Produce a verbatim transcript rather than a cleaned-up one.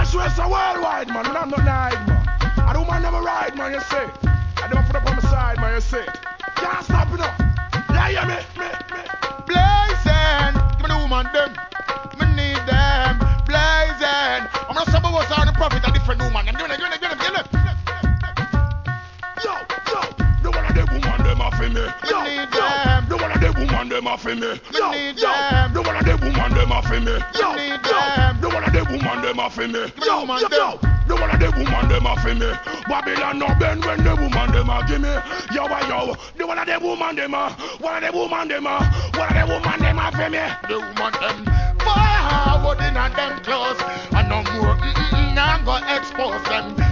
show is a worldwide, man. I'm not hide, man. I don't want never ride, man, you see. I don't put up on my side, man, you see. Can't stop it up. Yeah, yeah, me, me, me. Blazing, give me the woman them. Me need them. Blazing. I'm not some of us are the prophet, a different woman. I'm doing it, doing it, doing it, doing it. Yo, yo, the one of the woman them are for me. Yo, need yo, them. the one of the woman them are for me. Yo, need yo, them. the one of the woman them are for me. Yo, need yo, them. the one of the woman them are for me. Yo, woman yo, them. yo, the one of the woman them are for me. Babylon no bend when the woman them are give me. Yo, yo, the one of the woman them are. One of the woman them are. One of the woman them are for me. The woman them. Fire, what in them clothes. And no more, mm-mm-mm, I'm gonna expose them.